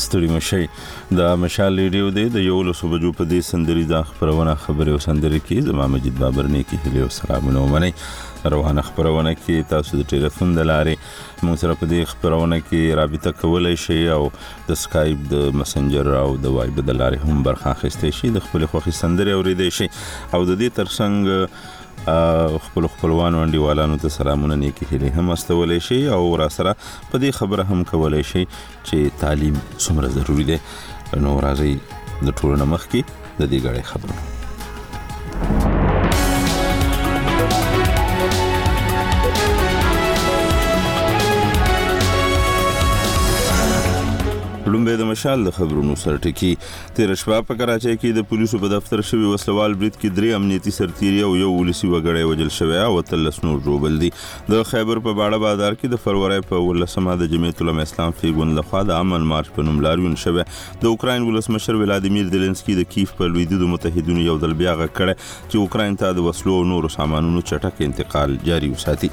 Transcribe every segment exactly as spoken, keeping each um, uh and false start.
ستړي مشي د مشال ریډیو دی د یو لسو بجو په دې سندري دا خبرونه خبرې او سندري کې زما مجید بابر نه کې هلي او سلامونه ومني روانه خبرونه کې تاسو د ټلیفون د لارې موږ سره په دې خبرونه کې رابطه کولای شئ او د سکایپ د مسنجر او د وایب د لارې هم برخه اخیستئ شئ د خپل خوښي سندري اوریدئ شئ او د دې ترڅنګ خپل خپلوانو انډیوالانو ته سلامونه نیکی هیلې هم استولای شي او را سره په دې خبره هم کولای شي چې تعلیم څومره ضروری دی. نو راځي د ټولنې مخ کې د دې غړي خبرونه لومبه د مشال د خبرونو سره ټکی تیر شپه په کراچۍ کې د پولیسو په دفتر شوی وسلوال برید کې درې امنیتي سرتیري او یو ولسی وګړی وجل شوی او تلس نور جوړل دي. د خیبر په باړه بازار کې د فروری په ولسمه د جمعیت العلماء اسلام فیګون لخوا د امن مارچ په نوم لاریون شوی. د اوکراین ولسمشر ولادیمیر زيلنسکي د کیف په لویدیدو متحدینو یو ځل بیا غږ کړ چې اوکراین ته د وسلو او نورو سامانونو چټک انتقال جاري وساتي.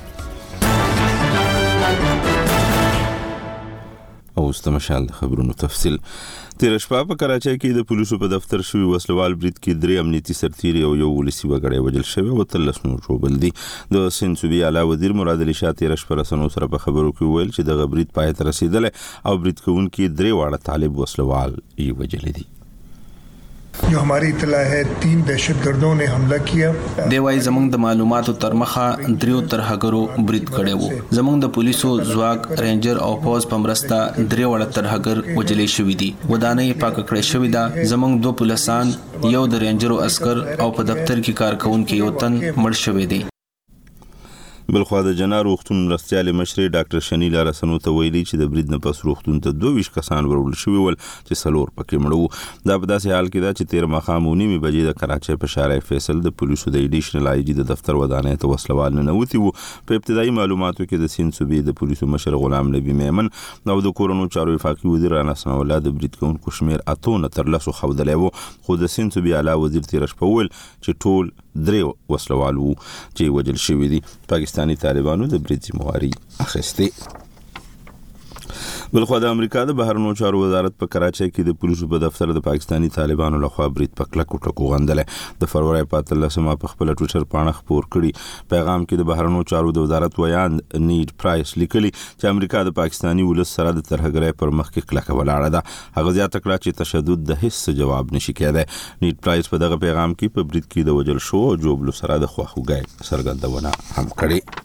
او استمشال خبرونو تفصیل تیر شپه په کراچۍ کې د پولیسو په دفتر شوی وسلوال برید کې درې امنیتي سرتیري او یو ولسی وګړی وجل شوی او تلس نور جوړل دي. د سند صوبې اعلی وزیر مراد علي شاه تیر شپه رسنو سره په خبرو کې ویل چې د برید پای ته رسیدل او برید کوونکي درې واړه طالب وسلوال یې وجل دي. जो हमारी इतला है तीन दहशतगर्दों ने हमला किया. دیوای زمونږ د معلوماتو تر مخه دریو ترهګرو برید کړي وو. زمونږ د پولیسو ځواک رینجر او پوز په مرسته درې وړ ترهګر وجلې شوې دي. ودانې پاک کړې شوې ده. زمونږ دوه پولیسان یو د رینجرو عسكر او په دفتر کې کارکونکو یو تن مړ شوی دی. بلخوا د جنا روغتون مرستيال مشر ډاکټر شنیلا رسنو ته ویلي چې د برید نه پس روغتون ته دوه ویش کسان ورول شوی ول چې سلور پکې مړو. دا په داسې حال کې دا چې تیر مخامونی می بجې د کراچۍ په شارع فیصل د پولیسو د ایډیشنل آی جی د دفتر ودانې ته وسلوال نه نوتی وو. په ابتدایي معلوماتو کې د سند صوبې د پولیسو مشر غلام نبی میمن او د کورونو چارو وفاقي وزیر انس اولاد برید کوونکو شمیر اتونه تر لاسو خودلې وو. خو د سند صوبې اعلی وزیر تیر شپه ویل چې ټول درې وسلوال وو چې وجل شوی دي. پاکستانی طالبانو د برید ذمہواری اخیسته. بلخوا د امریکا د بهرنیو چارو وزارت په کراچۍ کې د پولیسو په دفتر د پاکستانی طالبانو لخوا برید په کلکو ټکو غندل. د فروری په اتلسمه په خپل ټویټر باندې خبر کړي پیغام کې د بهرنیو چارو د وزارت ویان نیډ پرایس لیکلي چې امریکا د پاکستانی ولس سره د ترهګرۍ پر مخ کې کلکه ولاړه ده. هغه زیاته کړه چې تشدد د هیڅ جواب نشي کېدای. نیډ پرایس په دغه پیغام کې په برید کې د وجل شو او جوبلو سره د خواخوږي څرګندونه هم کړې.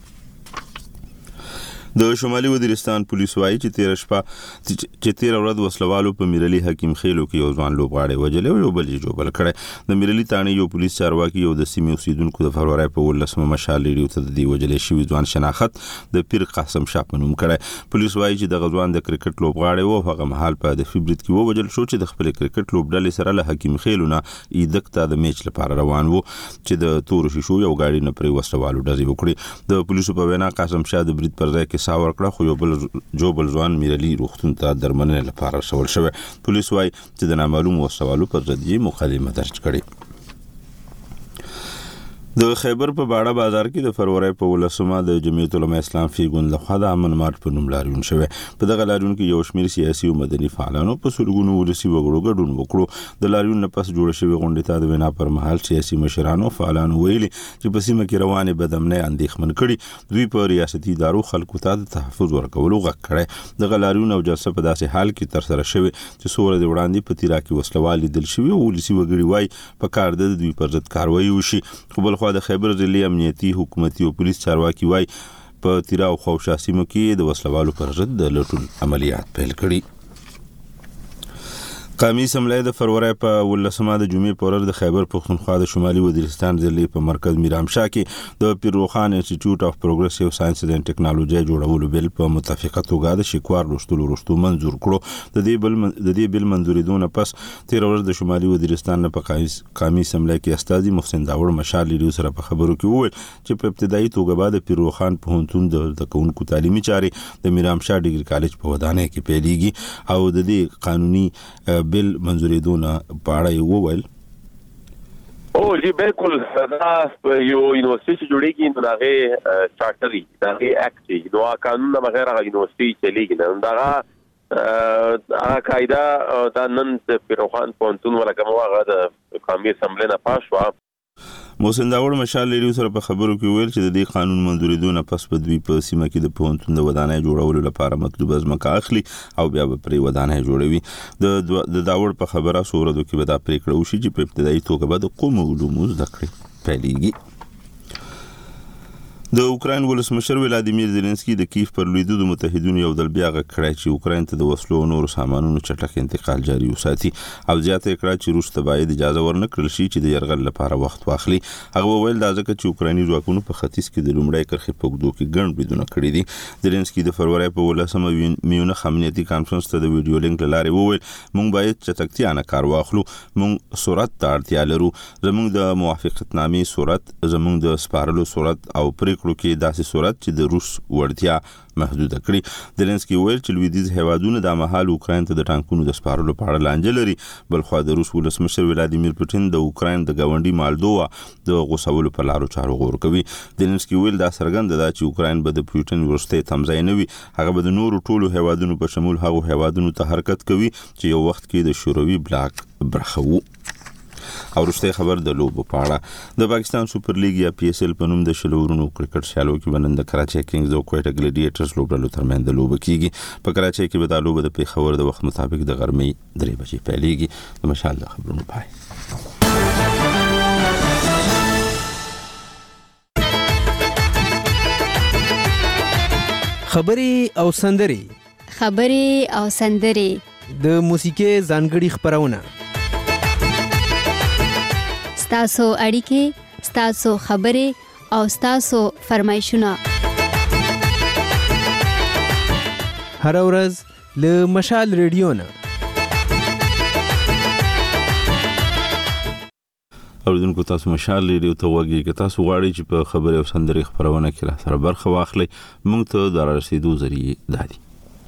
د شمالي وزیرستان پولیس وايي چې تیر شپه چې تیر ورځ وسلوالو په میرلی حکیم خېلو کې یو ځوان لوبغاړی وجلې او یو بل یې جوبل کړی. د میرلی تانی یو پولیس چارواکي او د سیمې اوسیدونکو د فروری په ولسمه مشال لري ته د دې وجلې شوی ځوان شناخت د پیر قاسم شاه په نوم کړی. پولیس وايي چې د غزوان د کرکټ لوبغاړی وو هغه محل په د فبرید کې وجل شو چې د خپل کرکټ لوبډلې سره له حکیم خېلو نه ایدکته د میچ لپاره روان وو چې د تور شیشو یو غاډي نه پرې وسلوالو ډزې وکړي. د پولیسو په وینا قاسم شاه د برید پر ځای کې ساور کړ خو یو بل جوبل ځوان میرلی روغتون ته درملنه لپاره رسول شوی. پولیس وايي چې د نامعلوم وسوالو پر ضد یې مقدمه درج کړې. د خیبر په باړه بازار کې د فروری په ولسمه د جمعیت العلماء اسلام فیګون لخوا د امن مارچ په نوم لاریون شوی. په دغه لاریون کې یو شمېر سیاسي او مدني فعالانو په سلګونو ولسی وګړو ګډون وکړو. د لاریون نه پس جوړ شوی غونډې ته د وینا پر مهال سیاسي مشرانو فعالانو ویلي چې په سیمه کې روانې بدامنۍ اندېښمن کړي. دوی په ریاستي ادارو خلکو ته د تحفظ ورکولو غږ کړی. دغه لاریون او جلسه په داسې حال کې تر سره شوی چې څو ورځې وړاندې په تیرا کې وسلوال لیدل شوی او ولسی وګړي وایي په کار د دوی پر ضد کاروایی وشي. خو بل خو د خیبر ضلعي امنیتي حکومتي او پولیس چارواکي وایي په تیرا او خوشا سیمو کې د وسلوالو پر ضد د لټون عملیات پیل کړي. قومي اسمبلی د فروری په ولسمه د جمعې په ورځ د خیبر پښتونخوا د شمالي وزیرستان ضلع په مرکز میرامشاه کې د پیروخان انسټیټیوټ اف پروګریسیو ساينسز اینڈ ټیکنالوژي جوړولو بل په متفقه توګه د شکوار رښتولو رښتو منزور کړو. د دې بل د دې بل منزوریدونه پس تیر ورځ د شمالي وزیرستان په قومي اسمبلی کې استاذي محسن داوړ مشال لري سره په خبرو کې وویل چې په ابتدایي توګه بعد پیروخان پوهنتون د تکونکو تعلیمي چارې د میرامشاه ډیګري کالج په ودانۍ کې پیلېږي او د دې قانوني بل منظوریدونه پاړای وویل. او جی بالکل دا یو یونیورسيټي جوړیږي نو هغه چارټري دا اکټ نو قانون نه بغیر هغه یونیورسيټي چلیږي نه دا هغه قاعده دا نن د پیروخان پونتون ولا کوم هغه د قومي اسمبلی نه پاس شو. محسن داوړ مشال لیډیو سره په خبرو کې ویل چې د دې قانون منځورېدونه پس په دوی په سیمه کې د پوهنتون د ودانۍ جوړولو لپاره مطلوبه ځمکه اخلي او بیا به پرې ودانۍ جوړوي. د داوړ په خبره څو ورځو کې به دا پریکړه وشي چې په ابتدایي توګه به د کومو علومو زده کړې پیلېږي. د اوکراین ولسمشر ولادیمیر زيلنسکي د کیف پر لویدو د متحدینو یو ځل بیا غږ کړی چې اوکراین ته د وسلو او نورو سامانونو چټک انتقال جاري وساتي او زیاته کړه چې روس ته باید اجازه ورنکړل شي چې د یرغل لپاره وخت واخلي. هغه وویل دا ځکه چې اوکرایني ځواکونو په ختیځ کې د لومړۍ کرښې په اوږدو کې ګڼ بریدونه کړي دي. زيلنسکي د فروری په ولسمه میونخ امنیتي کانفرنس ته د ویډیو لینک له لارې وویل موږ باید چټکتیا نه کار واخلو، موږ سرعت ته اړتیا لرو، زموږ د موافقتنامې سرعت، زموږ د سپارلو سرعت او پریکړو کې داسې سرعت چې د روس وړتیا محدوده کړي. زيلنسکي ویل چې لویدیځ هیوادونه د مهال اوکراین ته د ټانکونو د سپارلو په اړه لانجه لري. بلخو د روس ولسمشر ولادیمیر پوتین د اوکراین د ګاونډي مالدووا د غوسولو په لارو چارو غور کوي. زيلنسکي ویل دا څرګنده ده چې اوکراین به د پوتین ورسته تمځای نه وي، هغه به د نورو ټولو هیوادونو په شمول هغو هیوادونو ته حرکت کوي چې یو وخت کې د شوروي بلاک برخه وو. او رښتیا خبر د لوبو په اړه د پاکستان سوپر لیګ یا پی اس ال په نوم د شلورونو کرکټ سیالو کې بنن د کراچي کینګز او کوټا ګلیډیټرز لوبډلو ترمنځ د لوب کیږي. په کراچي کې به د لوب د پیښور د وخت مطابق د غرمې درې بجې پیلېږي. د مشال د خبرونو پای. خبري او سندري خبري او سندري د موسیقي ځانګړي خبرونه ستاسو اړیکې، ستاسو خبرې او ستاسو فرمایشونه هر ورځ له مشال ریډیو نه. اوریدونکو تاسو مشال ریډیو ته وګورئ که تاسو غواړئ چې په خبرې او سندري خبرونه کې را سره برخه واخلئ. موږ ته د رسیدو ذریعہ دادي.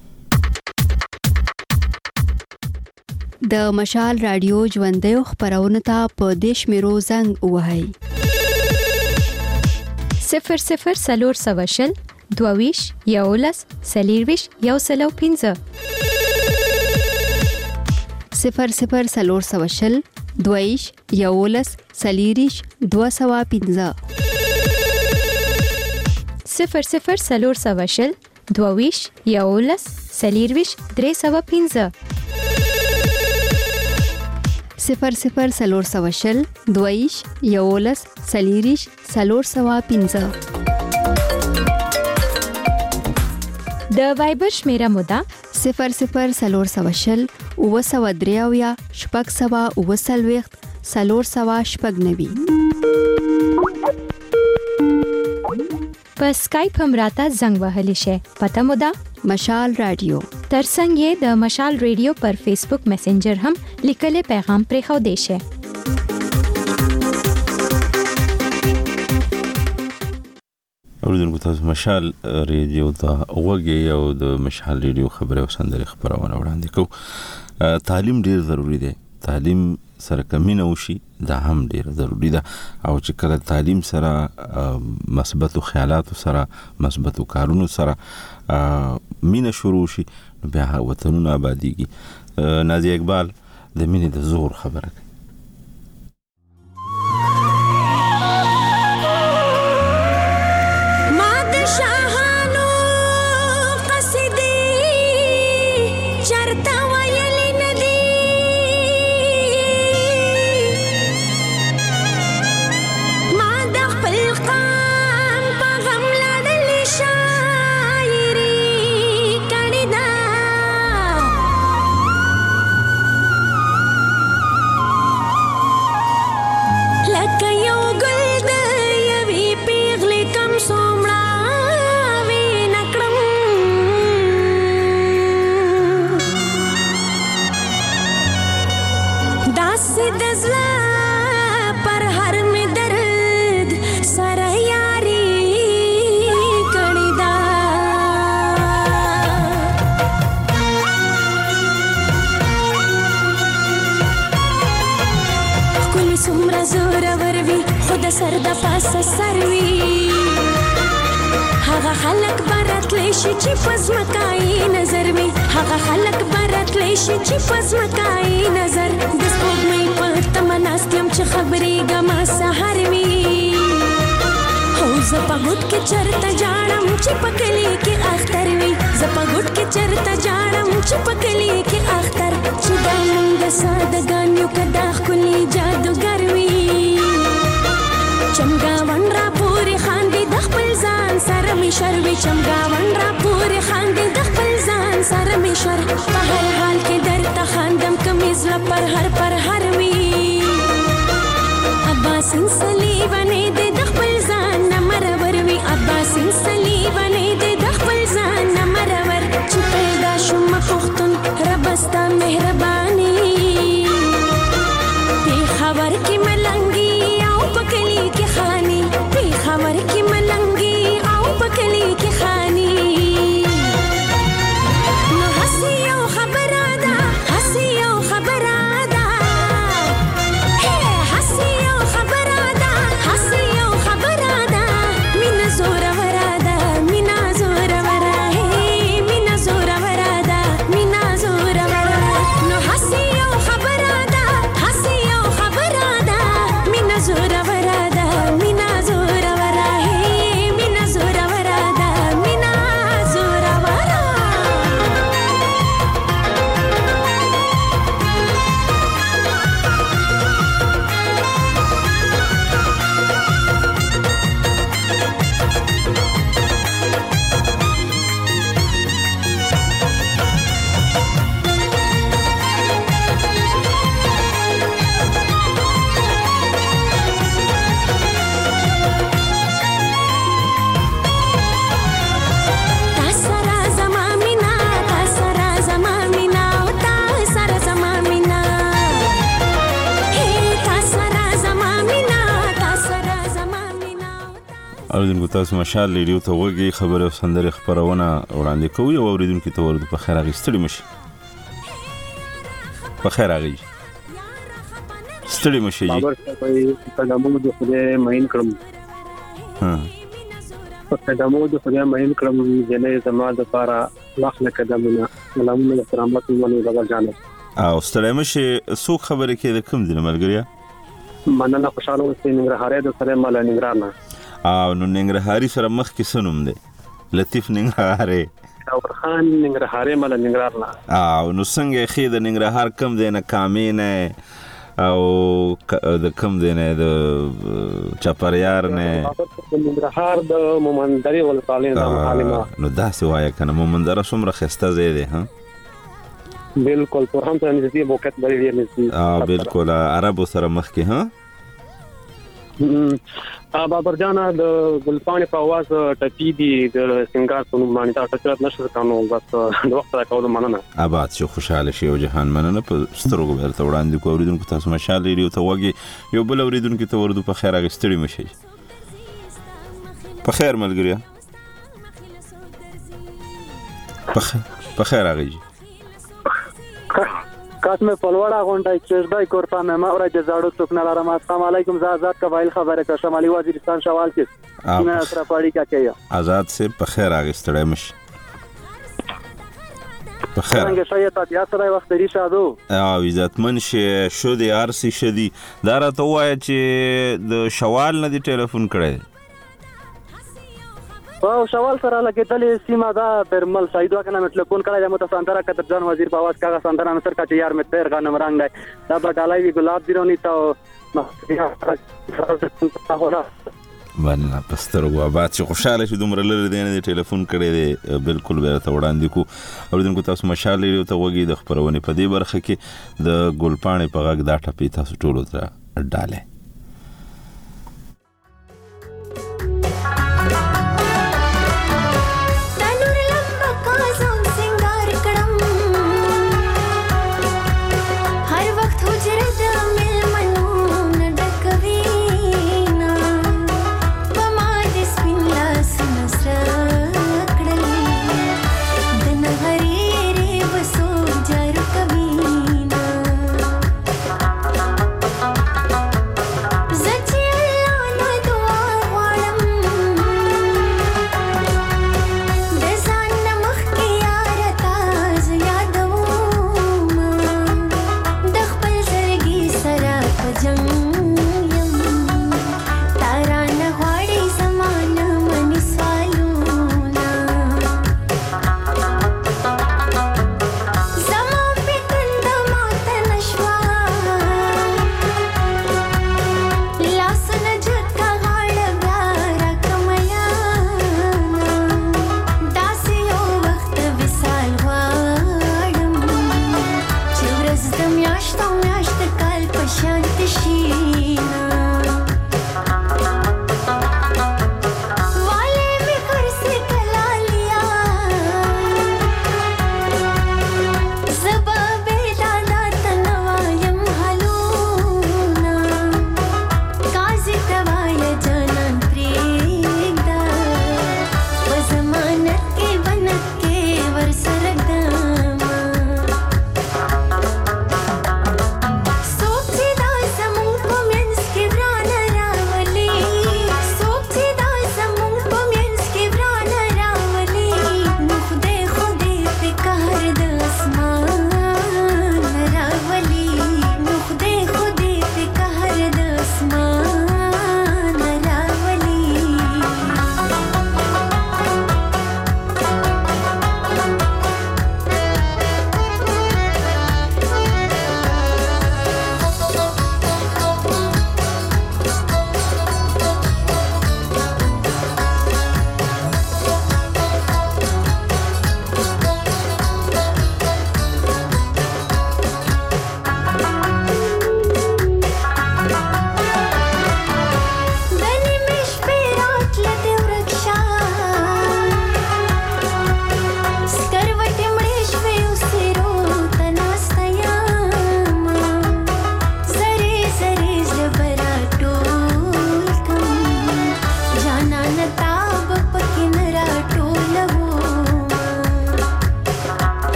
د مشال رادیو ژوندۍ خبرونه ته په دیش میرو زنګ وهاي صفر صفر سلور سواشل دوویش یولس سلیرویش یو سلو پینزه صفر صفر سلور سواشل دوویش یولس سلیریش دو سوا پینزه صفر صفر سلور سواشل دوویش یولس سلیرویش درې سوا پینزه صفر صفر سلور سواشل دویش یولس سلیریش سلور سوا پینزه. د وایبر شمیره مودا صفر صفر سلور سواشل اوه سوا دریاویا شپږ سوا اوه سلویخت سلور سوا شپږ نوي. په سکایپ هم راته زنګ وهلی شي. پته مودا مشال رادیو. ترڅنګ یې د مشال ریډیو پر فیسبوک میسنجر هم لیکلي پیغام پرې خو دی شي. اوریدونکو تاسو مشال ریډیو ته وګورئ او د مشال ریډیو خبره او سندري خبرونه وړاندې کوو. تعلیم ډیر ضروری دی. تعلیم سره کمینه وشي دا هم ډیر ضروری ده او چې کله تعلیم سره مثبت خیالات سره مثبت کارونو سره مینه شروع شي نو بیا وطنونه آبادیږي. نازیه اقبال د مینې د زور خبره کوي. سر د پاسه سروي هغه خلک براتلی شي چې پزمکای نظر وي هغه خلک براتلی شي چې پزمکای نظر د سپوږمۍ په تمناستم چې خبرې ګما سحر وي او زه په ګوت کې چرته جاړم چې په کلی کې اختر وي زه په ګوت کې چرته جاړم چې په کلی کې اختر چې دا مونږ سادهګان یو که دا ښکلي جادوګر وي چمګاون را پورې خاندي د خپل ځان سره مې شر وي چمګاون را پورې خاندي د خپل ځان سره مې شر په هر حال کې درته خاندم کمیز له پر هر پر هر وي عباسین صلیبانې دې د خپل ځان نه مرور وي عباسین صلیبانې دې د خپل ځان نه مرور چې پیدا شوم پښتون رب ستا مهرباني پېښور کې ملنګي او په کلي کې خاني پېښور کې ملنګي او په کلي کې خاني نو هسې یو خبره ده هسې یو خبره ده هسې یو خبره ده هسې یو خبره ده مینه زوروره ده مینه زوروره مینه زوروره ده مینه زوروره نو هسې یو خبره ده هسې یو خبره ده مینه زوروره ده مینه زوروره مینه زوروره ده مینه زوروره تا سره زما مینا تا سره زما مینا او تا سره زما مینا تا سره زما مینا تا سره زما مینا اوریدونکو تاسو مشال ریډیو ته وګورئ خبره او سندره خبرونه وړاندې کوي او اوریدونکو ته ورته په خیر اغستړي مشي په خیر اغي ستړي مشي بابر په قدمونو د خدای مهین کړم ها په قدمونو د خدای مهین کړم جنې زما د پاره لاخله قدمونه سلامونه سلامات مونږ بابا جان او ستړي مشي سو خبره کې د کوم دي ملګریا مننه خوشاله اوسئ ننګرهاري د سره مال ننګرهار نه او نو ننګرهاري سره مخ کې سنوم دی لطیف ننګرهاري اور خان ننګرهاري مال ننګرهار نه او نو څنګه خې د ننګرهار کم دی نه کامې نه او د کم دی نه د چاپریار نه ننګرهار د مومندري ولسوالۍ نه عالمه نو داسې وایه کنه مومندره څومره خسته ځای دی ها بالکل پر هم ته نږدې موقعیت لري ډېر نږدې بالکل عربو سره مخ کې ها بابر جانا د ګلپانې په आवाज ټپی دي د سنگار په نوم باندې تا ټکرات نشو کانو بس د وخت راکول مننه آباد شو خوشاله شي او جهان مننه په سترګو ورته وړاندې کو اوریدونکو تاسو مشال ریډیو ته وګي یو بل اوریدونکو ته ورده په خیر اغستړي مشي په خیر ملګریا په خیر اغي قسم پلوړه غونډه چشدای کورپا مې ما ورته زاړو څوک نه لرم السلام علیکم زه آزاد قبایل خبره کا شمالي وزیرستان شوال کې نه سره پاړی کا کیا آزاد سے په خیر اغستړی مش په خیر څنګه شای ته بیا سره وخت لري شادو او عزتمن شه شو دی ارسي شدي دا راته وای چې د شوال نه دی ټلیفون کړی او شوال سره لګیدلې سیمه دا برمل سایدو کنه مې ټلیفون کړی د متصندره کتر جان وزیر په आवाज کاغه سندره نصر کا چې یار مې تیر غنم رنگ دی دا بټالای وی ګلاب دیرونی تا باندې پسترغو آباد چې خوشاله شي دومره لري دی نه ټلیفون کړی دی بالکل به ته وړاندې کو اوریدونکو تاسو مشال لري ته وګي د خبرونه په دې برخه کې د ګلپانې په غږ دا ټپی تاسو ټولو ته ډاله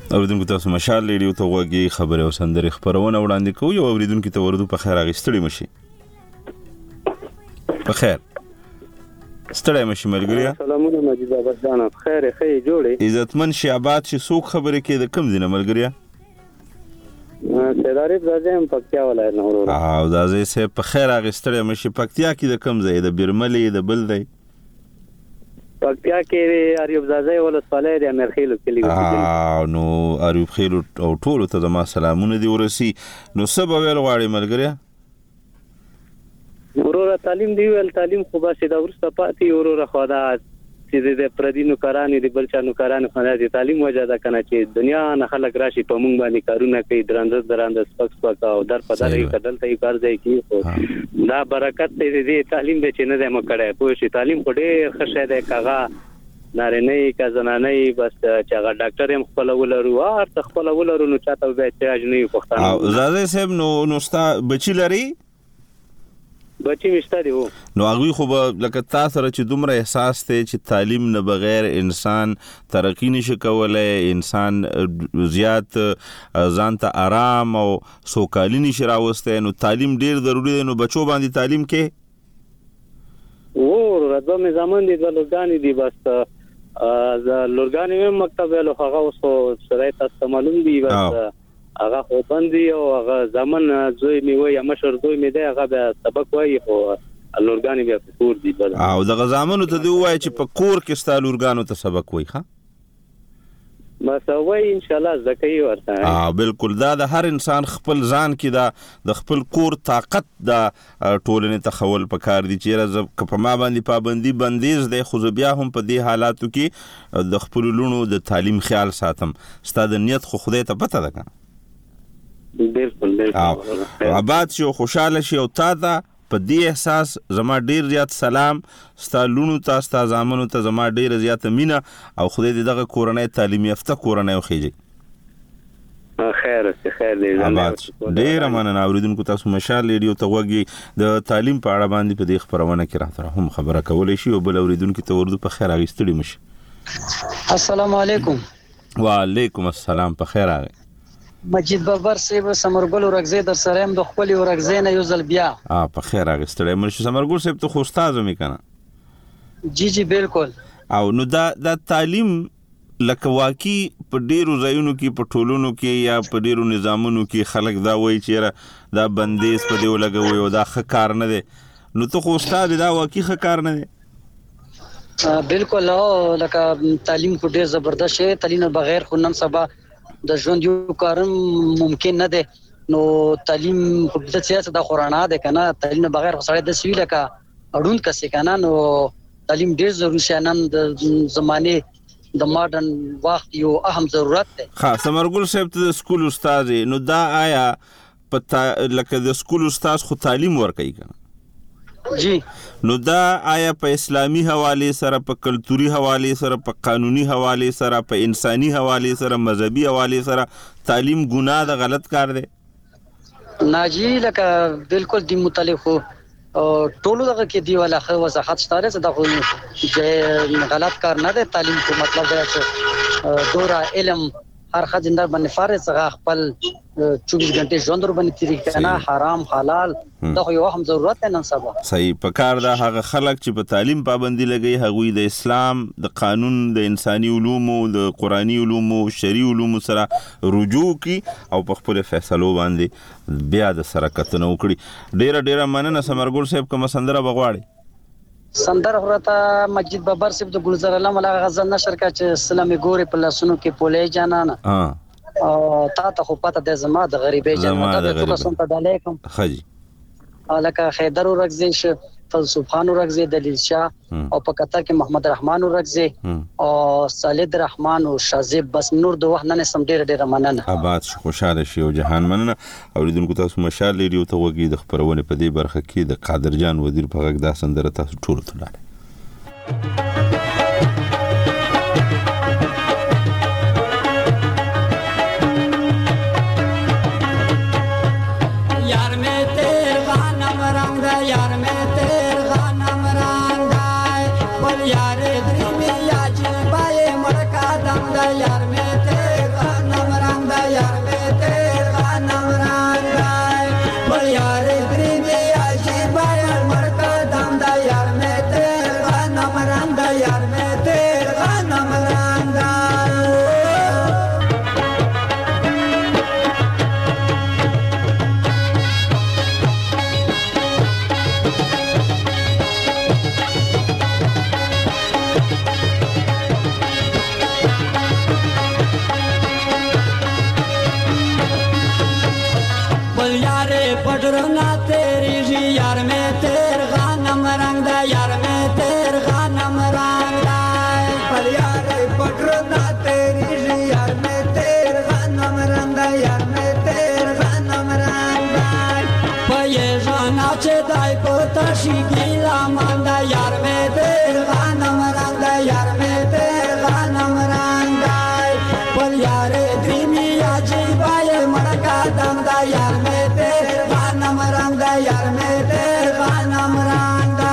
اوریدونکو تاسو مشال ریډیو ته وګورئ خبره او سندري خبرونه وړاندې کوي او اوریدونکو ته ورودو په خیر اغستړي مشي په خیر ستړی مشي ملګریا سلامونه مجید بابا جان خیر خې جوړې عزتمن شعبات چې څوک خبره کې د کم دینه ملګریا سیداری راځم پکتیا ولایت نه ورور او دا زه سه په خیر اغستړی مشي پکتیا کې د کم ځای د بیرملې د بل دی پکتیا کې اریوب زازای ولسوالۍ د امرخیلو کلی اه نو اریوب خیلو او ټول ته زما سلامونه دی ورسي نو سبا ویل غواړي ملګریا ورور تعلیم دی ول تعلیم خو به سیده ورسته پاتې ورور خدا چې د پردینو کارانې د بلچانو کارانې خو د تعلیم وجه ده کنه چې دنیا نه خلک راشي په مونږ باندې کارونه کوي درانده درانده سپک سپک او در په در کې کدل ته کار ځای کی خو دا برکت دې تعلیم دې چې نه ده مکړه پوه شي تعلیم په ډېر خشه ده کاغه نارینه کا زنانه بس چې هغه ډاکټر هم خپل ولرو او تر خپل ولرو نو چاته به احتیاج نه پښتانه او زاده صاحب نو نو ستا بچی لري بچی مشته دی نو هغه خو لکه تاسو سره چې دومره احساس ته چې تعلیم نه بغیر انسان ترقی نشي کولای انسان زیات ځان ته آرام او سوکالي نشي راوسته نو تعلیم ډیر ضروری دی نو بچو باندې تعلیم کې او راځو مې زمون دي د لورګانی دي بس ا لورګانی مې مکتب له هغه اوس سره تاسو معلوم دي بس هغه خو باندې او هغه ځمن زوی می وای مشر زوی می دی هغه به سبق وای خو لورګانی بیا په کور دی بل او دغه ځمنو ته دی وای چې په کور کې ست لورګانو ته سبق وای ښا بس وای ان شاء الله زکای ورته اه بالکل دا د هر انسان خپل ځان کې دا د خپل کور طاقت دا ټولنې ته خول پکار دي چې راز په ما باندې پابندي بندیز دی خو بیا هم په دې حالاتو کې د خپل لونو د تعلیم خیال ساتم ستاسو نیت خو خدای ته پته ده بالکل بالکل آباد شي او خوشاله شي او تا دا په دې احساس زما ډیر زیات سلام ستا لونو ته ستا زامنو ته زما ډیر زیات مینه او خدای دې دغه کورنۍ تعلیم یافته کورنۍ وخیږي خیر خیر دې آباد ډیر مننه اوریدونکو تاسو مشال ریډیو ته وګورئ د تعلیم په اړه باندې په دې خبرونه کې راته هم خبره کولای شي او بل اوریدونکو ته ورته په خیر اغستړي مشي السلام علیکم وعلیکم السلام په خیر راغی مجید بابر صاحب سمرګل ورغزه در سره هم د خپل ورغزه نه یو ځل بیا اه په خیر اغستړی مرشي سمرګل صاحب ته خو استاد مې کنه جی جی بالکل او نو دا د تعلیم لکه واقعي په ډیرو ځایونو کې په ټولونو کې یا په ډیرو نظامونو کې خلک دا وایي چې دا بندیز په دیو لګوي او دا ښه کار نه دی نو ته خو استاد دا واقعي ښه کار نه دی بالکل لکه تعلیم خو ډیر زبردست دی تعلیم بغیر خو نن سبا د ژوند یو کارم ممکن نه ده نو تعلیم خو د سیاست د قرانا ده کنه تعلیم بغیر سره د سویل کا اړوند کسي کنه نو تعلیم ډیر ضروري شنن د زمانه د ماډرن وخت یو اهم ضرورت ده ها سمرګل صاحب ته سکول استاد نو دا آیا پتا لکه د سکول استاد خو تعلیم ورکوي کنه جی نو دا آیا په اسلامي حواله سره په کلتوري حواله سره په قانوني حواله سره په انساني حواله سره مذهبي حواله سره تعلیم ګناه د غلط کار دی ناجی لکه بالکل دی متعلق او ټولو دغه کې دی ولا خو وضاحت شته چې دا خو غلط کار نه دی تعلیم کو مطلب دا چې دورا علم هر خزندار باندې فارغ څنګه خپل چوبیس غنټه ژوند ور باندې تیری کنه حرام حلال دا یو هم ضرورت نه سبا صحیح پکار دا هغه خلک چې په تعلیم پابندي لګي هغوی د اسلام د قانون د انساني علومو د قرآني علومو شرعي علومو سره رجوع کی او په خپل فیصلو باندې بیا د سره کتنه وکړي ډیر ډیر مننه سمرګل صاحب کوم سندره بغواړي سندر ورته مجید بابر صاحب د ګلزار الله ملا غزل نشر کا چې سلامي ګوري په لاسونو کې پولې جانانه ها او تا ته خو پته د زما د غریبې جانانه د ټول سم ته علیکم خجی الکه خیدر ورغزي ش فلسفان ورغزي دلیل شاه او په قطر کې محمد رحمان ورغزي او صالح رحمان او شازب بس نور د وحنه نه سم ډیر ډیر مننه آباد خوشاله شي او جهان مننه اوریدونکو تاسو مشال ریډیو ته وګورئ د خبرونه په دې برخه کې د قادر جان وزیر په غږ دا سندره تاسو ټول ته لاله यार में तेरे गाना یار مې ته غنم رنگ دی بل یار دریمی عجیبای مړکا دم دا یار مې ته غنم رنگ دی یار مې ته غنم رنگ دی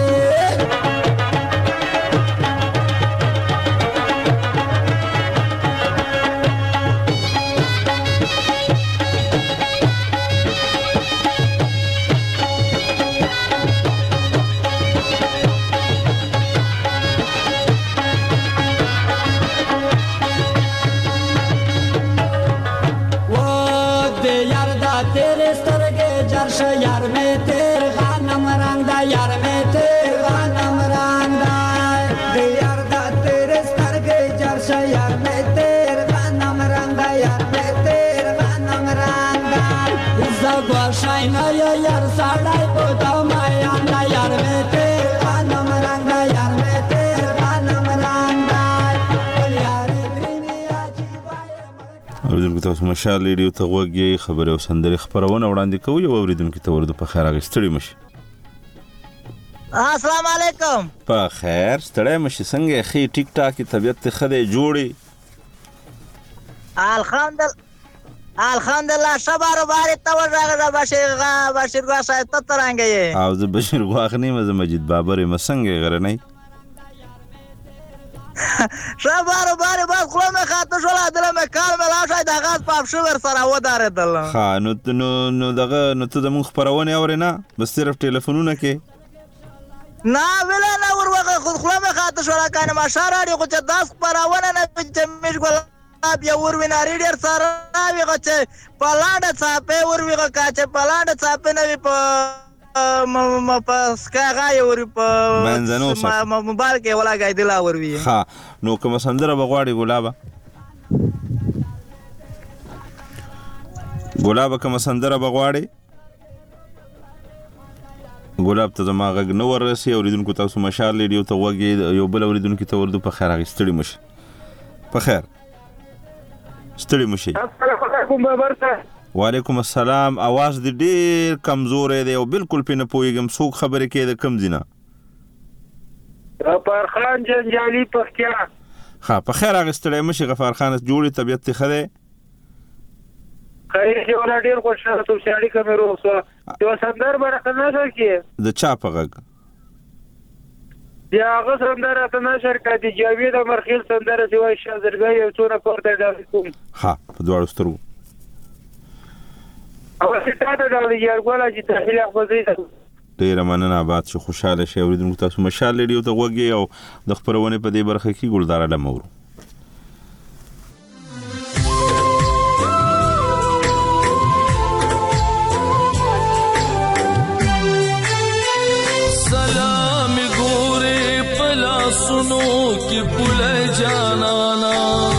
یار میں تیر غنم رنگ دا یار میں تیر غنم رنگ دا یار دا تیر سترگے جرش یار میں تیر غنم رنگ دا یار میں تیر غنم رنگ دا زگوا شاینا یار ساڑای پوتا مایان دا یار میں تیر غنم رنگ دا یار میں تیر غنم رنگ دا یار دریمی عجیبای اوریدونکو تاسو مشال ریډیو ته غوږی خبرې او سندرې خبرونه وړاندې کوي او اوریدونکو ته ورته په خیر راغستړي مشي. السلام علیکم. په خیر ستړی مشي څنګه خې ټیک ټاک طبیعت ته خدای جوړي؟ الحمدلله الحمدلله شبارو باری ته ورغه بشیر غا بشیر غا صاحب ته ترانګي او زه بشیر غا خنی مزه مجید بابر مسنګ غره نه شبارو باری باز خو مې خاطر شو لا دله مې کار مې لا شاید هغه پاپ شو ور سره ودارېدل. ها نو نو نو دغه نو ته د مون خبرونه اورې نه بس صرف ټلیفونونه کې نه ویل نه ورغه خو خو مې خاطر شو لا کنه ما شارې خو چې داس خبرونه نه چې مې ګل بیا ور ویناري ډیر سره ویغه چې پلاند صاحب ور ویغه کا چې پلاند صاحب نه وی په ما پس کاغه ور په منځنو صاحب موبایل کې ولا غایدلا ور وی. ها نو کوم سندره بغواړي ګلابا ګلابا کوم سندره بغواړي ګلاب ته زما غږ نو ورسي اوریدونکو تاسو مشال ریډیو ته وګي یو بل اوریدونکو ته ورده په خیر غستړي مش په خیر ستړي مشي. السلام علیکم بابرته. وعلیکم السلام. आवाज دې ډېر کمزور دی او بالکل پینه پويګم څوک خبرې کوي د کم دینه؟ غفار خان جنجالي پختیا. ها په خیر اغستړی مشي غفار خان جوړي طبيعت ته خده خیر یو ډېر خوشاله تو شاړي کمرو سو یو سندر برخه نه شي د چا په غږ یا هغه سندره ته نشر کړي جاوید امرخیل سندره سی وای شازرګي یو څونه کوړه ډال کوم. ها په دواړو سترګو او ستاته ډال یار ګولا چې تحلیل خپل ډیر مننه آباد شو خوشاله شي اوریدونکو تاسو مشال ریډیو ته وګورئ او د خبرونه په دې برخه کې ګلدار علمورو. سلام ګورې پلا سنو کې پله جانانا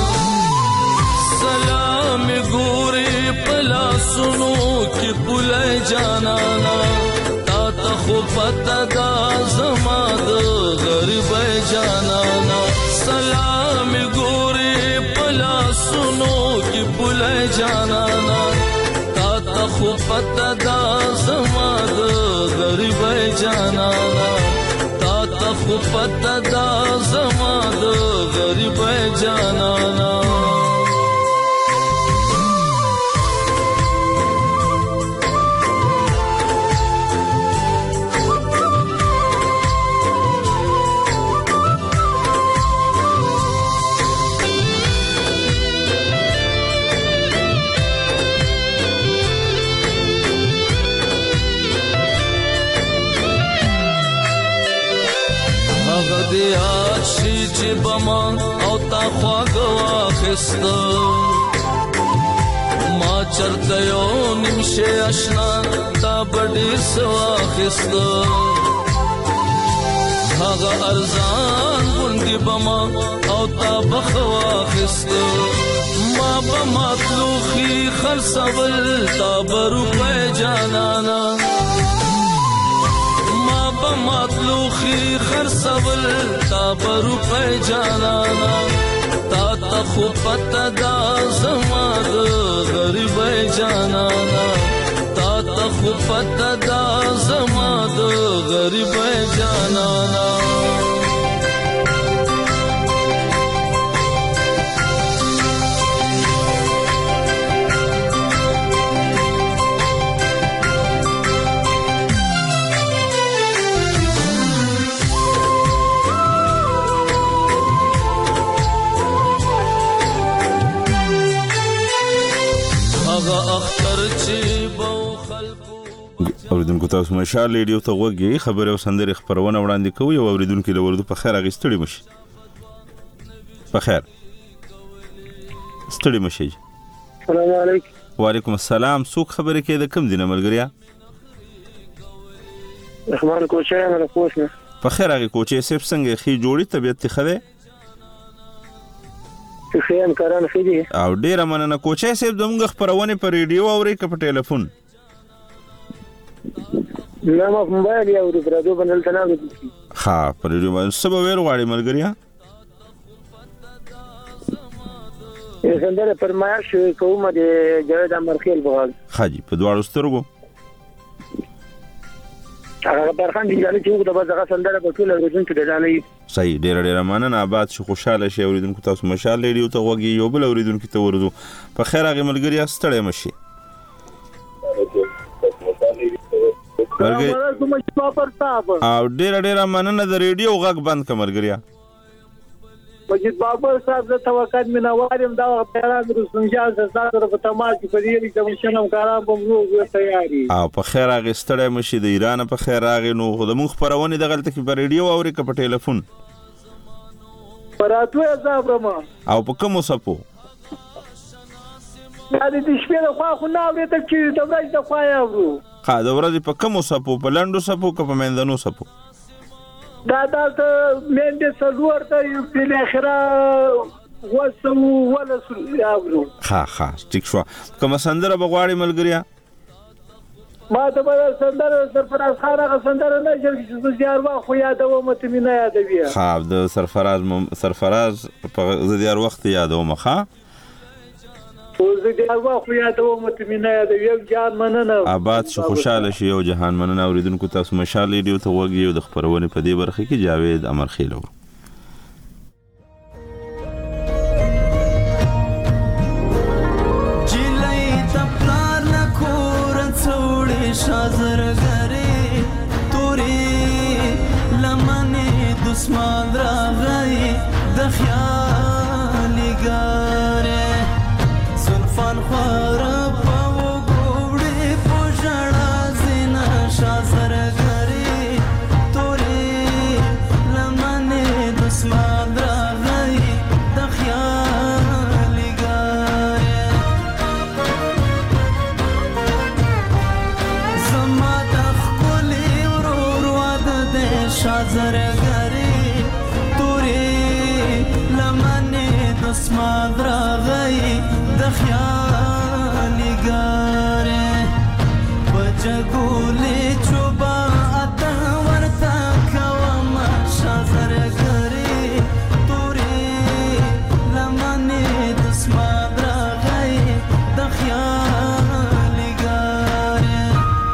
سلام ګورې پلا سنو کې پله جانانا خو پتا دا زما د غریب جانانا سلام ګورې پلا سنو کې بل جانانا تا ته خو پتا دا زما د غریب جانانا تا ته خو پتا دا زما د غریب جانانا بما او تا خواږه واخسته ما چرته یو نیمشه آشنا تا بډیر سو واخسته هغه ارزان ګوندې بما او تا بخ واخسته ما بما تلوخي خرڅول تا بروپه جانانا مطلوخي خرڅول تا برو په جانانا تا ته خو پتا دا زما د غریب جانانا تا ته خو پتا دا زما د غریب جانانا اوریدونکو تاسو مشال ریډیو ته وګورئ خبره او سندره خبرونه وړاندې کوي او اوریدونکو له ورته په خیر اغستړي مشي په خیر ستړي مشي. السلام علیکم. وعلیکم السلام. څوک خبره کوي د کوم دینه ملګریا؟ رحمان کوچه نه پوښتنه. په خیر هغه کوچه سیب څنګه خي جوړي طبيعت خده؟ خیم کاران خېدي. او ډیره مننه کوچه سیب زموږ خبرونه په ریډیو او ری په ټلیفون. نه ما موبایل یو د برادو بنل تناغ دي. ها په ریډیو باندې سبا ویل غواړي ملګریا؟ یې څنګه پرمایش کومه د جواد امرخیل بغال. خاجي په دواړو سترګو. هغه برخان دي چې موږ د بازار سندره په ټول ورځون کې ډالې. صحیح ډیر ډیر مننه آباد شو خوشاله شي اوریدونکو تاسو مشال ریډیو ته وګورئ یو بل اوریدونکو ته ورزو په خیر هغه ملګریا ستړی مشي. او ډیر ډیر مننه د ریډیو غږ بند ک ملګریا. مجید بابر صاحب زه توقعات منوارم دا پیران رسنجال زړه په تماس کې پدې کې مشنم کاران په موږ تیاری. او په خیر هغه ستړی مشي د ایران په خیر هغه نو د موږ خبرونه د غلطه کې په ریډیو او ری په ټلیفون. پراتو زابرما. او په کوم سپو؟ دا د شپې د خوا خو نه اوري ته چې د ورځې د خوا یاورو. ها د ورځې په کوم سپو؟ په لندو سپو که په مندنو سپو؟ دا دا ته مند څلور ته په اخره وسو ولا یاورو. ها ها ټیک شو. کوم سندره بغواړي ملګریا؟ ما ته به سندره سرفراز خان هغه سندره نه چې زیار وا خو یادوم ته مې نه یادوي. ها د سرفراز مم... سرفراز په زیار وخت یادوم ښا او زیار وا خو یادوم ته مې نه یادوي. یو جان مننه آباد شو خوشاله شي او جهان مننه اوریدونکو تاسو مشال ریډیو ته وګورئ د خبرونه په دې برخه کې جاوید امرخیل و. شازرګری توري لمنه دسمان راغی د خیال ګره سلفان خور په وګوړې پوجړه زینا شازرګری توري لمنه دسمان راغی د خیال ګره شازرګری توري لمنه دسماد راغی د خیال ګره بجګولې چوبا اته ورته کوم شازرګری توري لمنه دسماد راغی د خیال ګره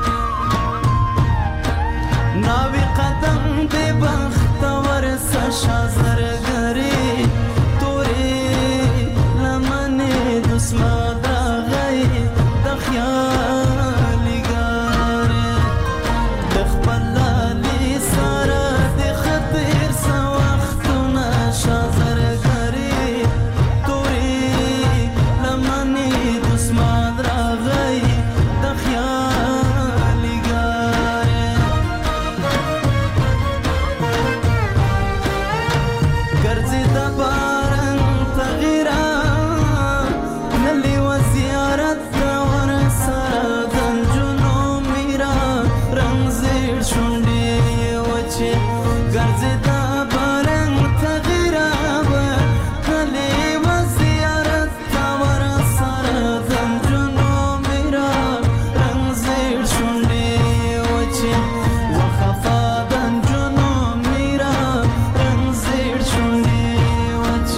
ناوی قدم دې بختور شازرګری توري لمنه دسماد راغی د خیال ګره د خپل لالي سره د خطر سو وختونه شازرګری توري لمنه دسماد راغی د خیال ګره ګرځي د باران تغیرا نلی و زیارت ور سره دنجونو میرا رنگ زیر شونډې وچې ګرځي د باران تغیرا نلی و زیارت ور سره دنجونو میرا رنگ زیر شونډې وچې وخفا دنجونو میرا رنگ زیر شونډې وچې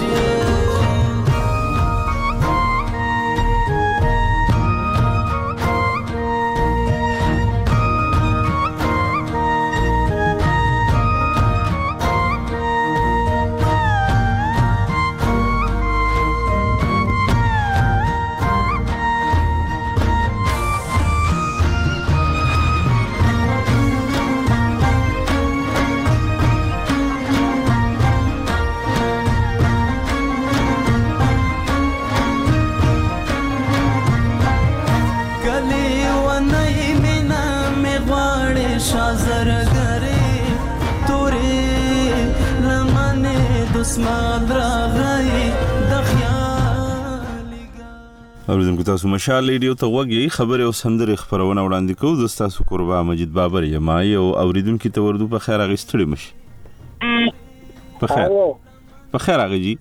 عثمان راغی د خیال اوریدونکو تاسو مشال ریډیو ته وګورئ خبره او سندره خبرونه وړاندې کوو د تاسو قربا مجید بابر یم او اوریدونکو ته وردو په خیر اغستړي مشي په خیر په خیر اغه جی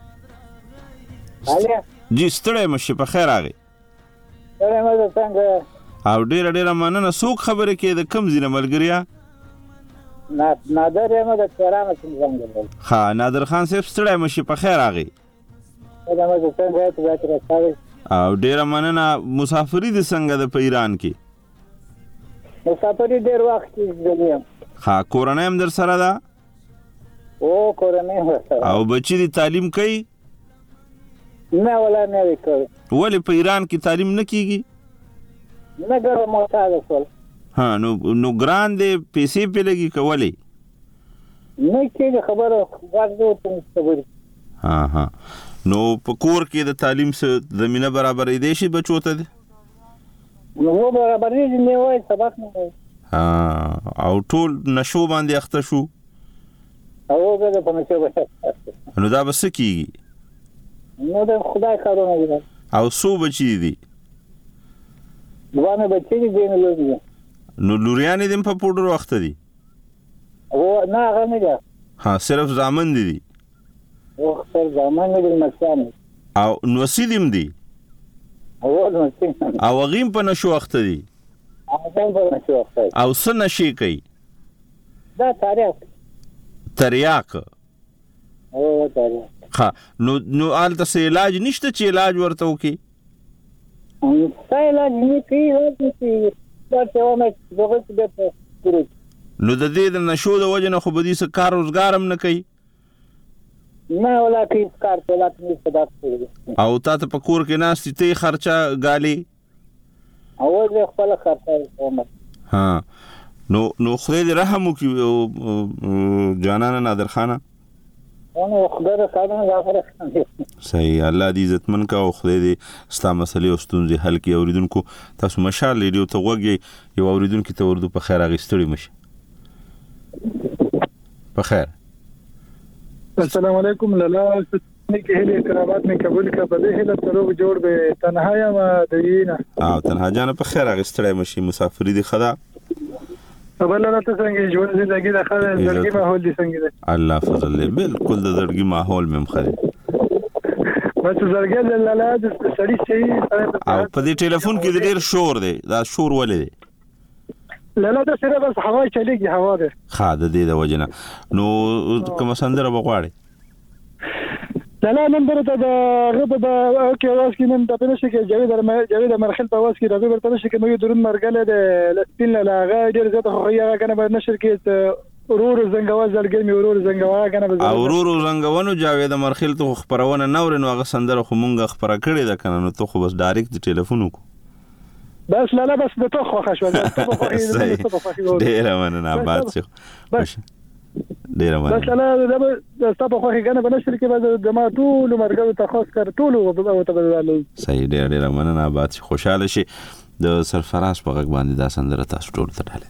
جی ستړی مشه په خیر اغه ستړی مده څنګه او ډیر ډیر مننه څوک خبره کې د کم زینه ملګریا نا نادر یم د تهران څنګه ها نادر خان صاحب ستړی مشه په خیر اغه دا مده څنګه ته راځي او ډیر مننه مسافری د څنګه د ایران کې مسافری ډیر وخت کې ځم ها کورونه هم در سره ده او کورونه او بچی دی تعلیم کوي نه ولا نه وکړ ولې په ایران کې تعلیم نه کیږي نه ګره موټا ده ټول ها نو نو ګران دی پیسې په لګي کولې نه کېږي خبره غواړم ته خبرې ها ها نو په کور کې د تعلیم سره زمينه برابرې دي شي بچو ته نو برابرې نه وای سبق نه وای ها او ټول نشو باندې اخته شو او هغه په نشو باندې نو دا بس کیږي نو د خدای کارونه دي او سو بچی دي دوانه بچی دي نه لوي نو لوريانې دم په پودر وخت دي او نه هغه نه ده ها صرف زامن دي او خپل زامن دي مکان او نوسیدم دي او نوسیم او غیم په نشو وخت دي هغه په نشو وخت او سن شي کوي دا تاریخ تریاک او تاریخ ها نو نو آلته سه علاج نشته چې علاج ورته وکي هم سه علاج نه کوي ورته دا ته مې دغه څه کړو نو د دې د نشو د وجه نه خو به دې څه کار روزګار هم نه کوي نه ولا کوي کار ته لا نه صدا کوي او تاسو په کور کې ناس ته خرچه غالي او زه خپل خرچه کوم ها نو نو خدای دې رحم وکي جانانه نادر خانه انا خدای دې کارونه غافره صحیح الله دې عزتمن کا او خدای دې ستا مسلې او ستونزې حل کړي اوریدونکو تاسو مشال ریډیو ته وګورئ یو اوریدونکو ته وردو په خیر اغستړي مشه په خیر السلام علیکم لالا کې هلي کرامات مې قبول کا په دې هله تلو جوړ به تنها یم دینا او تنها جان په خیر اغستړي مشه مسافری دي خدا خبر لاله ته څنګه ژوند زندگی د خاله زړګي ماحول دي څنګه ده الله فضل له بالکل د زړګي ماحول مم خري بس زړګي لاله د سړی شي او په دې ټلیفون کې ډېر شور دی دا شور ولې دی لاله د سره بس هوا چلیږي هوا ده خا د دې د وجنه نو کوم سندره بغواړي لاله نن درته د غبه د اوکي واس کې نن د پنځه کې جوید جوید مرخل په واس کې د غبه ترشه کې نو درون مرګله د لسپین لاغه ډېر زیات خو یې کنه په نشر کې اورور زنګوا زلګي مې اورور زنګوا کنه اورور زنګونو جاوید مرخل ته خبرونه نور نو هغه سندره خو مونږ خبره کړې ده کنه نو ته خو بس ډایرکټ د ټلیفون وکړو بس لاله بس د تو خوښه شو د تو خوښه ډېر مننه آباد شو ډیر مننه بس لاله د تاسو په خوښه کنه په نشر کې به د ما ټول مرګو ته خاص کر ټول او ته بدلل صحیح ډیر ډیر مننه آباد شي خوشاله شي د سرفراز په غږ باندې دا سندره تاسو ټول ته ډاله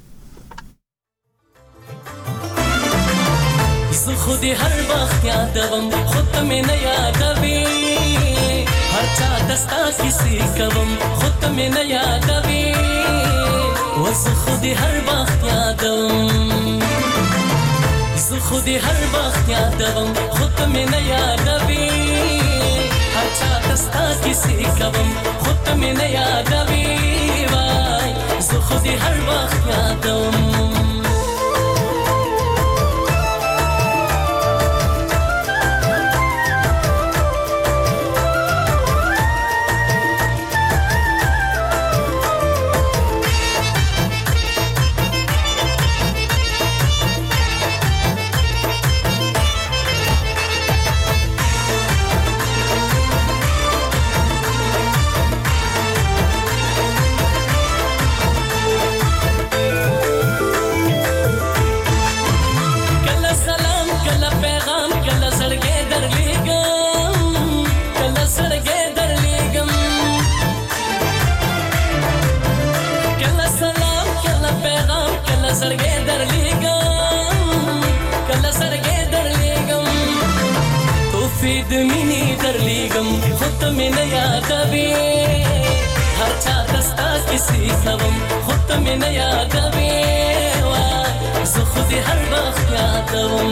زه خو دې هر وخت یادوم خو ته مې نه یادوي هر چا دستا کیسې کوم خو ته مې نه یادوي و زه خو دې هر وخت یادوم زه خو دې هر وخت یادوم خو ته مې نه یادوي هر چا دستا کیسې کوم خو ته مې نه یادوي وای زه خو دې هر وخت یادوم تحفې د مینې درلیږم خو ته مې نه یادوې هر چا ته ستا کیسې کوم خو ته مې نه یادوې وای زه خو دې هر وخت یادوم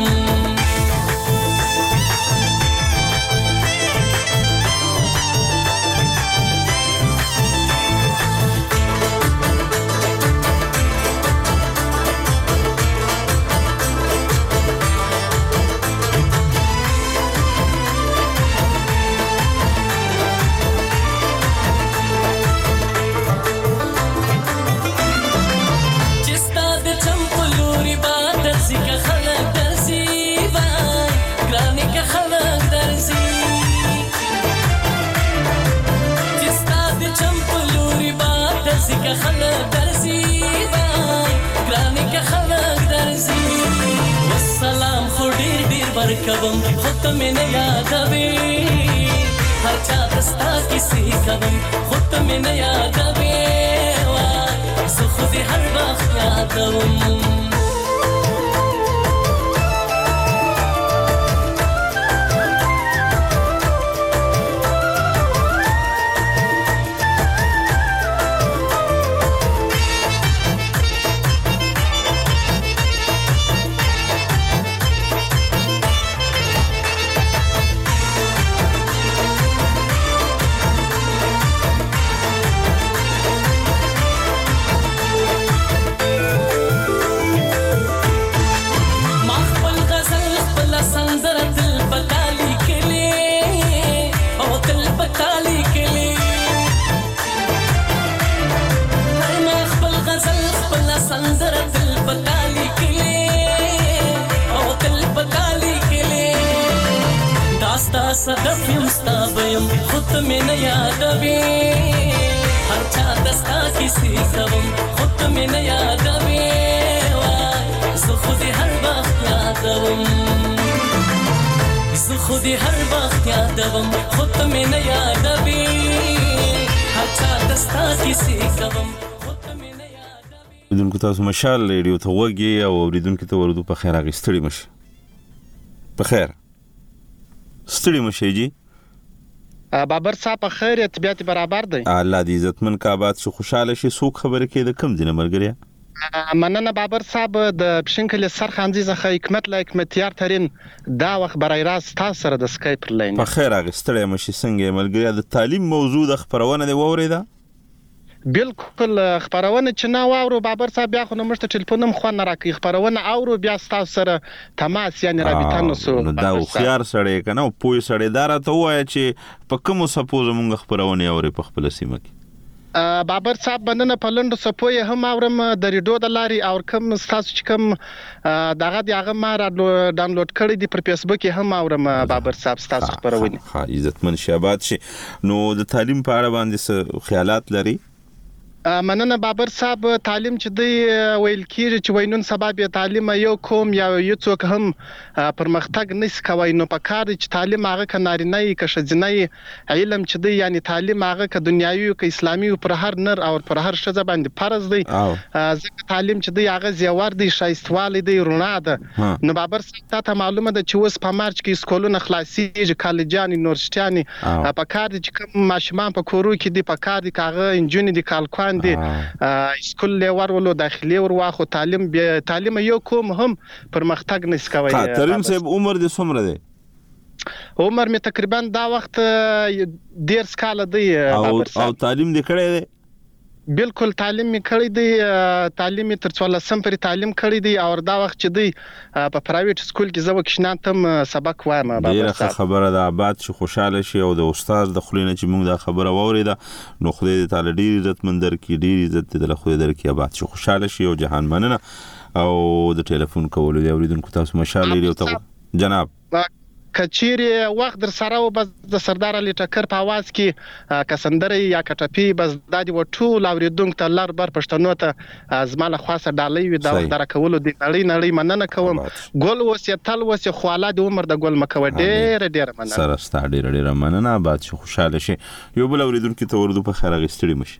که خلق درزی وای گرانی که خلق درزی والسلام خو ډیر ډیر ورکوم خو ته مې نه یادوې هر چا ته ستا کیسې کوم خو ته مې نه یادوې وای زه خو دې هر وخت یادوم صدف یم ستا بیم خود مې نه یادوې هر چا ته ستا کیسې کوم خود مې نه یادوې وای زه خو دې هر وخت یادوم زه خو دې هر وخت یادوم خود مې نه یادوې هر چا ته ستا کیسې کوم اوریدونکو تاسو مشال ریډیو ته وګورئ او اوریدونکو ته ورودو په خیر اغستړي مشه په خیر ستړي مشه جی بابر صاحب په خیر طبيعت برابر دی الله دې عزتمن کا آباد شو خوشاله شي سوق خبره کې د کم دینه مرګریا مننه بابر صاحب د پښینکل سرخانځي څخه حکمت لا حکمتیار ترين دا وخت برای راز تاسو سره د سکایپ لاین په خیر اغستړي مشه څنګه مرګریا د تعلیم موضوع د خبرونه دی ووریدا بالکل خبرونه چې نا واورو بابر صاحب بیا خو نو مشته ټلیفون خو نه راکې خبرونه اورو بیا تاسو سره تماس یعنی رابطه نو سو دا خيار سړی کنه پوي سړی دار ته وای چې په کوم سپوز مونږ خبرونه اوري په خپل سیمه کې بابر صاحب بننه په لندو سپوي هم اورم د ریډیو د لاري او کوم تاسو چې کوم دغه دی هغه ما را ډاونلوډ کړی دی پر فیسبوک هم اورم بابر صاحب تاسو خبرونه ها عزتمن شابات شي نو د تعلیم په اړه باندې خیالات لري مننه بابر صاحب تعلیم چې دی ویل کیږي چې وینون سبب تعلیم یو کوم یا یو څوک هم پرمختګ نس کوي نو په کار چې تعلیم هغه کناري نه ک شځنی علم چې دی یعنی تعلیم هغه ک دنیوي ک اسلامي پر هر نر او پر هر شذ باندې فرض دی ځکه تعلیم چې دی هغه زیور دی شایستوالي دی رڼا ده نو بابر صاحب ته معلومه ده چې اوس په مارچ کې سکولونه خلاصيږي کالجان یونیورسيټاني په کار دي چې کوم ماشومان په کورو کې دی په کار دي کاغه انجونی دی کالکوان دي سکول لور ولو داخلي ور واخو تعلیم تعلیم یو کوم هم پرمختګ نس کوي ترين صاحب عمر دې څومره دی عمر می تقریبا دا وخت ډیر سکاله دی او او تعلیم دې کړی دی بالکل تعلیم می کړی دی تعلیم تر څوارلسم پورې تعلیم کړی دی او دا وخت چې دی په پرایویټ سکول کې زو کښنان تم سبق وایم بابا صاحب خبره د آباد شي خوشاله شي او د استاد د خلینو چې موږ دا خبره ووریدا نو خدای دې تعالی ډیر عزت مندر کې ډیر عزت دې له خدای درکې آباد شي خوشاله شي او جهان مننه او د ټلیفون کولو دی اوریدونکو تاسو مشال لري ته جناب کچيري وخت در سره او بس د سردار علي ټکر په आवाज کې کسندري یا کټپی بس د دې وټو لاوریدونکو ته لار بر پښتنو ته زماله خاصه ډالۍ وي دا در کول د نړۍ نړۍ مننه کوم ګل وسه تل وسه خواله د عمر د ګل مکو ډېر ډېر مننه سره ست ډېر ډېر مننه بعد شو خوشاله شي یو بل اوریدونکو ته ورودو په خیر غستړي مشي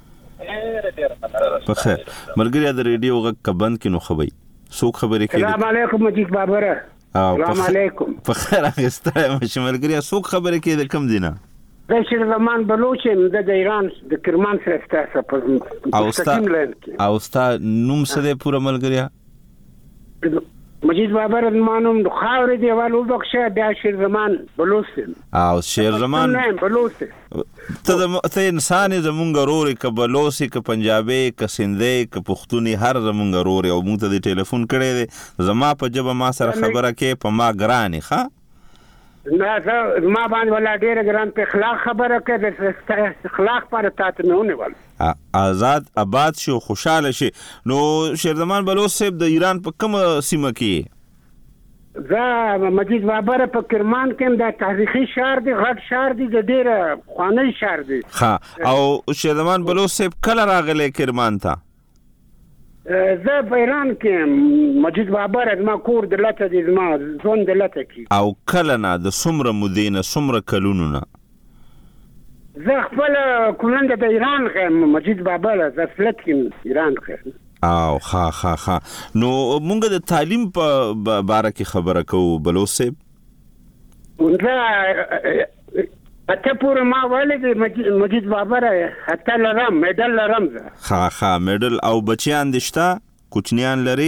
ډېر ډېر مننه په خیر مرګري د ریډیو غ کبند کې نو خبري سو خبرې کې السلام علیکم مجید بابر السلام علیکم. په خیر اخیسته مشملګری څوک خبره کې د کم دینه د شیرزمان بلوچ د ایران د کرمان سره ستاسو په مستقیم لاین کې او ستا نوم څه دی پوره ملګریا مجید بابر مانوم د خاورې دیوال وبخښه بیا شیرزمان بلوچ او شیرزمان بلوچ ته ته انسان زمونږ روري ک بلوچ ک پنجابي ک سندي ک پښتوني هر زمونږ روري او مونږ ته د ټلیفون کړي دي زما په جبه ما سره خبره کې په ما ګراني ښا نه ما باندې ولا ډېر ګران په اخلاق خبره کې د اخلاق پر تاسو نه ونیول آزاد آباد شو خوشاله شي نو شیرزمان بلوچ صاحب د ایران په کوم سیمه کې زه مجید بابر په کرمان کې د تاریخي شهر دی غټ شهر دی د ډېر خوانی شهر دی ها او شیرزمان بلوچ صاحب کله راغلی کرمان ته زه په ایران کې مجید بابر ما کور د لته د ما ځون د لته کې او کله نه د څومره مودې نه څومره کلونو نه زه خپل کولنده د ایران خیم مجید بابر زه فلت کې ایران خیم او ها ها ها نو مونږ د تعلیم په باره کې خبره کوو بلوچ صاحب زه اته پورې ما ولې مجید بابر اته لرم میډل لرم زه ها ها میډل او بچیان دي شته کوچنیان لري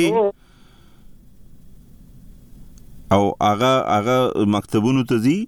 او هغه هغه مکتبونو ته ځي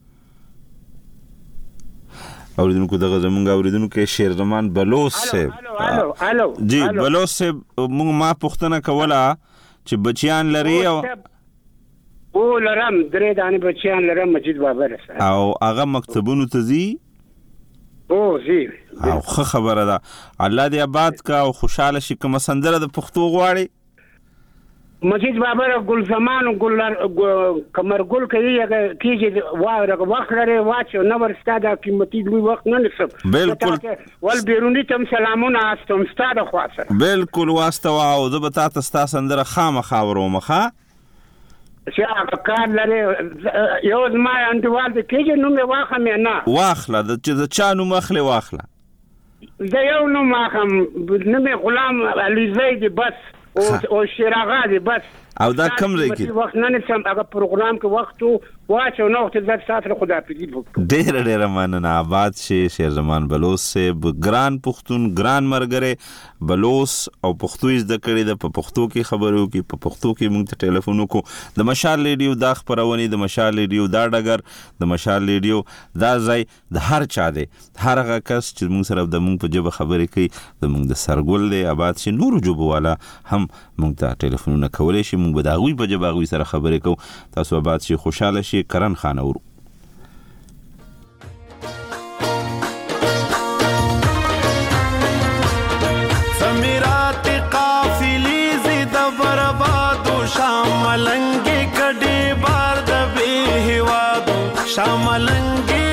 اوریدونکو دغه زمونږ اوریدونکو شیرزمان بلوچ صاحب جی بلوچ صاحب موږ ما پوښتنه کوله چې بچیان لري او او لرم درې دانه بچیان لرم مجید بابر او هغه مکتبونو ته ځي او زی او خه خبره ده الله دې آباد کا او خوشاله شي کوم سندره د پښتو غواړي مجید بابر ګل زمان ګل کمر ګل کوي کیږي واغه وخت لري واچو نو ورستاده قیمتي لوی وخت نه نسب بالکل ول بیرونی تم سلامونه استم ستاده خواصه بالکل واسطه او زه به تاسو ستاسو سندره خامخا ورومخه چې هغه کار لري یو ما انډوال د کېږي نو مې واخه مې نه واخله د چې چا نو مخله واخله د یو نو ما هم نو مې غلام علي زید بس او او شیراغا دی بس او دا کم لري وخت نه نسم هغه پروګرام کې وخت واچو نو ته د ساتره خدافظي ډېر ډېر مننه آباد شي شیرزمان بلوچ صاحب ګران پښتون ګران مرګره بلوچ او پښتو زده کړي د پښتو کې خبرو کې په پښتو کې موږ ته ټلیفون وکړو د مشال ریډیو دا خبرونه د مشال ریډیو دا ډګر د مشال ریډیو دا ځای د هر چا دی هر هغه کس چې موږ سره د موږ په جبه خبرې کوي د موږ د سرګل دی آباد شي نور جوبو والا هم موږ ته ټلیفونونه کولای شي موږ به دا غوي په جبه غوي سره خبرې کوو تاسو آباد شي خوشاله شي کرن خان اورو سمیرات قافلی زید بربادو شاملنگی کډی بار د به هوادو شاملنگی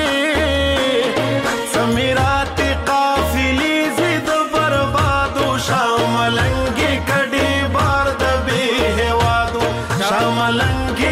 سمیرات قافلی زید بربادو شاملنگی کډی بار د به هوادو شاملنگی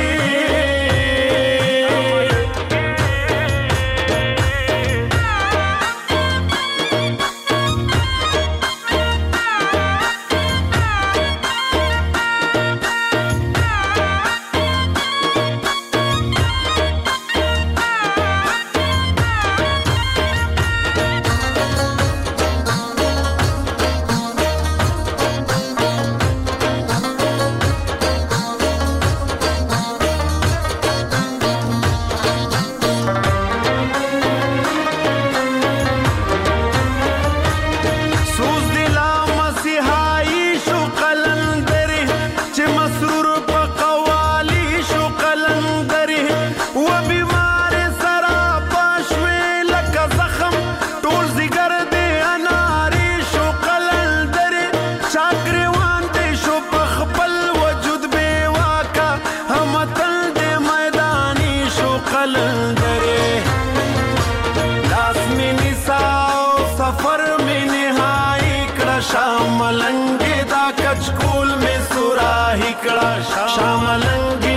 شاملنگی دا کچکول میں سوراہی کڑا شاملنگی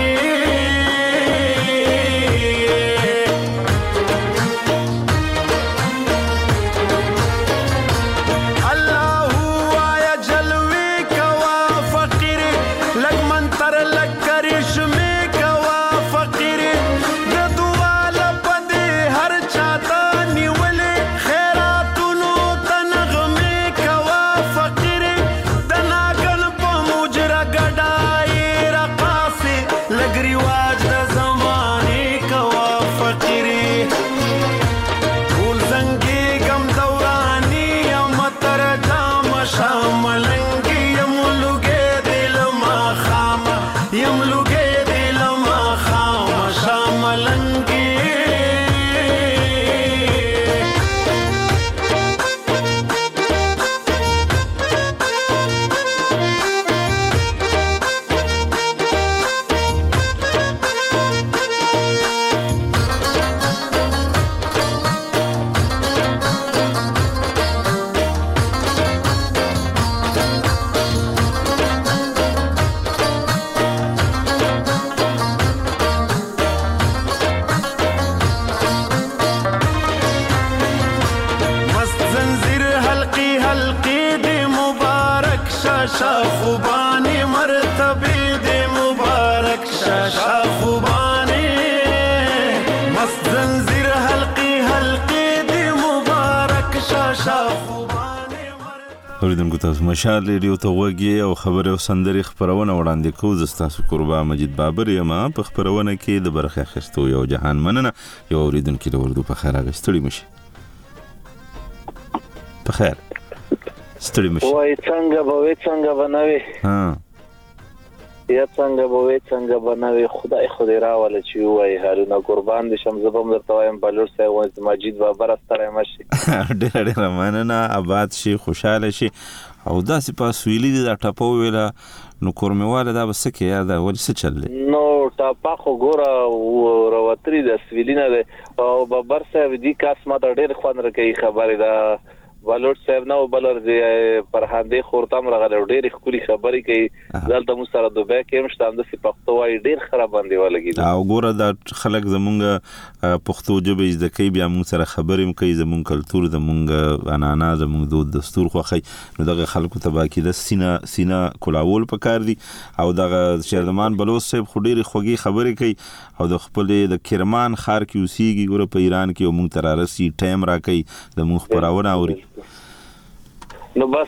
اللہ آیا جلوے کوا فقیر لگ منتر لگ کرش میں کوا شا خوبانی مرتبه دی مبارک شا شا خوبانی مست زنجیر حلقی حلقی دی مبارک شا شا اوریدونکو تاسو مشال ریډیو ته وګورئ او خبره او سندري خبرونه وړاندې کوو. زه ستاسو قربا مجید بابر یم. په خبرونه کې د برخه اخیستو یو جهان مننه. یو اوریدونکو د وردو په خیر راغستړي مشي په خیر ستړي مشي وای څنګه به وې څنګه بنوي ها یا څنګه به وې څنګه بنوي خدای خدای راول چې وای هارونه قربان دي شم زبم درته وایم بلور صاحب مجید بابر ستړی مشي ډېر ډېر مننه. آباد شي خوشاله شي او داسې په سویلي دي دا ټاپو ویله نو کورمواله دا بس کې یاد ول څه چللی نو ټاپا خو ګوره رواتري د سویلینه ده او بابر صاحب دي کاس ما ته ډېر خوان راکې خبره ده بلوټ صاحب نو بلر دی پرهاندې خورتم راغله ډېر خولي خبري کوي دلته مو سره دوبه کې مشتام د پښتو وای ډېر خراب باندې ولګي او ګوره دا خلک زمونږ پښتو ژبه زده کوي بیا موږ سره خبرې کوي زمونږ کلچر زمونږ انانا زمونږ دود دستور خوخی نو دغه خلکو ته باقي د سینا سینا کولاول پکار دي او دغه شیرمان بلوچ صاحب خو ډېر خوږی خبرې کوي او د خپل د کرمان خار کې اوسېږي ګوره په ایران کې موږ ترارسي ټایم راکړي د موږ خبرونه اوري نو بس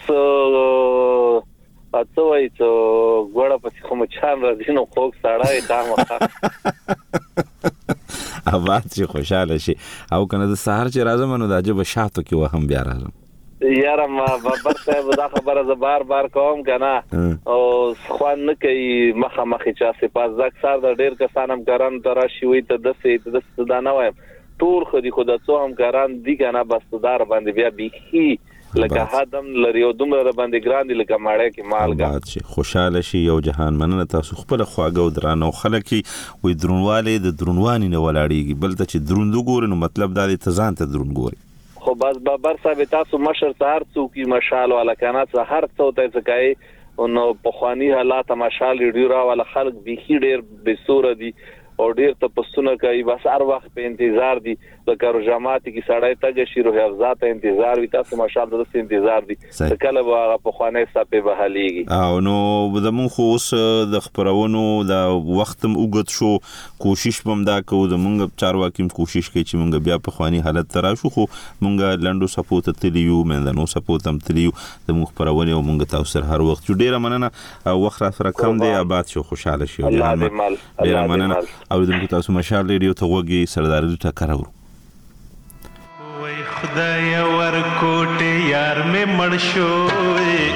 اته وای ته ګوړه په کوم چان راځي نو خوک ساړای خامخا آباد شي خوشاله شي او کنه د سهار چې راځم نو د عجب شاتو کې وهم بیا راځم یاره ما بابر صاحب دا خبره ز بار بار کوم کنه او خوان نه کوي مخه مخه چا سپاس زک سار د ډیر کسانم ګران ترا شي وي ته د سې د صدا نه وایم ټول خو دي خو د څو هم ګران دي کنه بس دار باندې بیا بيخي لکه هادم لري او دومره باندې ګران دي لکه ماړه کې مالګه باد شي خوشاله شي یو جهان مننه. تاسو خپل خواږه او درانه خلک وي درونواله د درونواني نه ولاړيږي بل ته چې دروند ګوري نو مطلب دا دی ته ځان ته دروند ګوري خو بس بابر صاحب تاسو مشر سهار څوکي مشال والا کنه سهار څو ته ځکای نو په خواني حالات مشال ډیرا والا خلک بيخي ډیر بسوره دي او ډیر ته پسونه کوي بس هر وخت په انتظار دي د کارو جماعت کی سړی تګ شي روح افزات انتظار وي تاسو ماشاءالله د انتظار دي کله به په خوانه صاحب به حاليږي او نو زمون خو اوس د خبرونو د وختم اوګت شو کوشش بم دا کو د مونږ چارواکیم کوشش کوي چې مونږ بیا په خواني حالت تر شو خو مونږ لندو سپورت تلیو مندنو سپورت هم تلیو د مونږ خبرونه او مونږ تاسو سره هر وخت ډیره مننه وخت را سره کم دی آباد شو خوشاله شي ډیره مننه او د تاسو مشال ریډیو ته وګي سردار د ټکر ورو وای خدای ور کوټه یار مې مړ شوې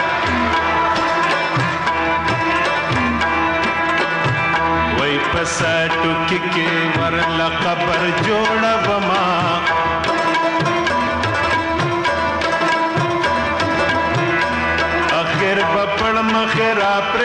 وای پساټو کې کې ور لا قبر جوړ بما اخر بپړ مخرا پر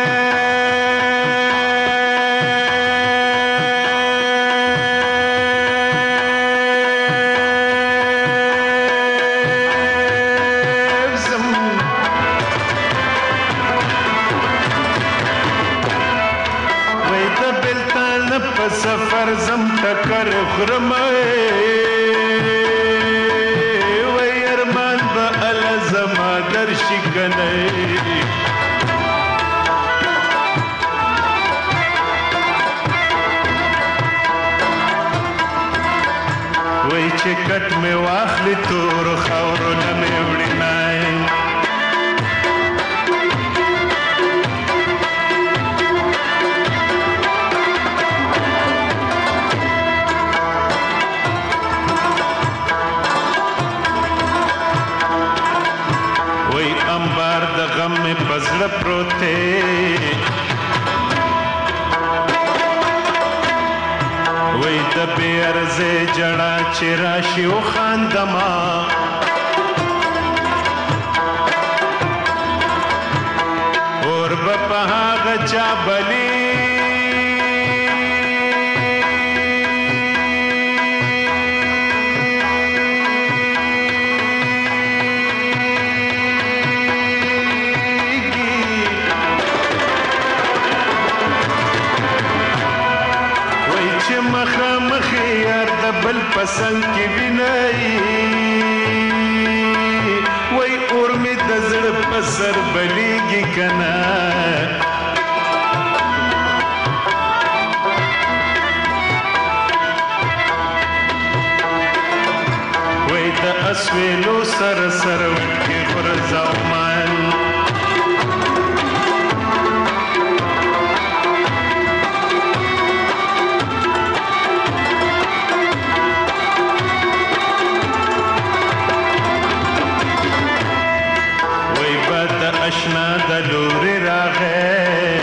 سفر زم ټکر خرمه وای ارمان به ال زما در شکنه وای چې کټ مې واخلي تور خاورو نه مې وړي نه غم میں پزړه پروته وای د بیرزه جړه چې راشي او خاندما اور په هغه چا بلی پسند کی وینای وای اور می د زړه په سر بلیږي کنه وای د اسویلو سر سر وټي غرزاو مان اشنا د لوري راغې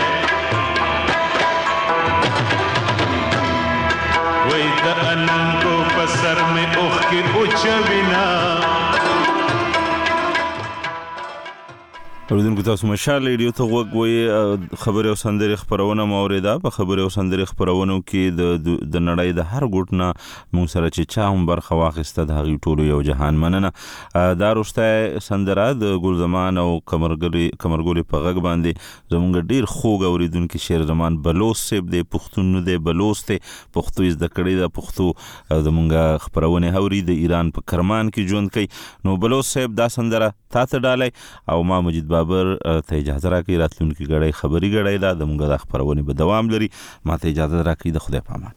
وای د اننګو په سر مې اوخ کې اوچوینا اوریدونکو تاسو مشال ریډیو ته وګورئ خبري او سندري خبرونه موریدا په خبري او سندري خبرونو کې د د نړۍ د هر ګوټ نه مونږ سره چې چا هم برخه واخیسته د هغې ټولو یو جهان مننه دا وروستی سندره د ګل زمان او قمرګلې په غږ باندې زموږ ډېر خوږ اوریدونکي شعر زمان بلوڅ صاحب دی پښتون نه دی بلوڅ دی پښتو زده کړې ده پښتو زموږ خبرونه اوري د ایران په کرمان کې ژوند کوي نو بلوڅ صاحب دا سندره تا ته ډالۍ او ما مجید بابر ته اجازه راکړئ راتلونکي غړی خبري غړی دا د موږ د خبرونه به دوام لري ما ته اجازه راکړئ د خدای په امان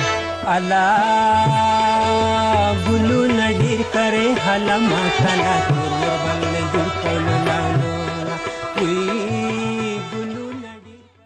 अला गुलू नडीर करे हला माथाला